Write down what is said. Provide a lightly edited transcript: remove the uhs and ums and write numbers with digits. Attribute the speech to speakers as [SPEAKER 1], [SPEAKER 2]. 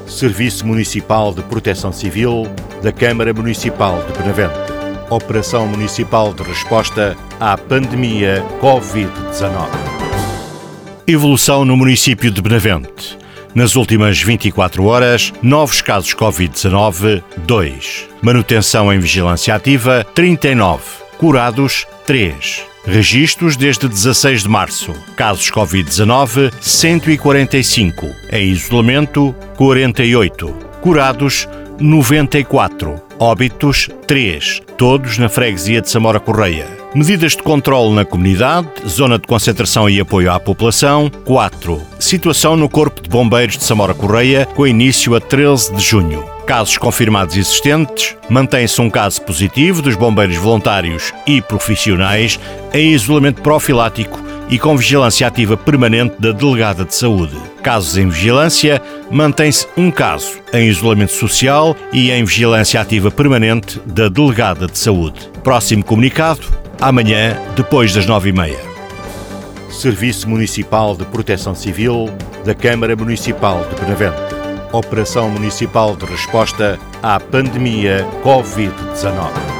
[SPEAKER 1] Serviço Municipal de Proteção Civil da Câmara Municipal de Benavente. Operação Municipal de Resposta à Pandemia Covid-19. Evolução no município de Benavente. Nas últimas 24 horas, novos casos Covid-19, 2. Manutenção em vigilância ativa, 39. Curados, 3. Registros desde 16 de março. Casos Covid-19, 145. Em isolamento, 48. Curados, 94. Óbitos, 3. Todos na freguesia de Samora Correia. Medidas de controle na comunidade, zona de concentração e apoio à população, 4. Situação no Corpo de Bombeiros de Samora Correia, com início a 13 de junho. Casos confirmados existentes, mantém-se um caso positivo dos bombeiros voluntários e profissionais em isolamento profilático e com vigilância ativa permanente da Delegada de Saúde. Casos em vigilância, mantém-se um caso em isolamento social e em vigilância ativa permanente da Delegada de Saúde. Próximo comunicado, amanhã, depois das 9h30. Serviço Municipal de Proteção Civil da Câmara Municipal de Benavente. Operação Municipal de Resposta à Pandemia Covid-19.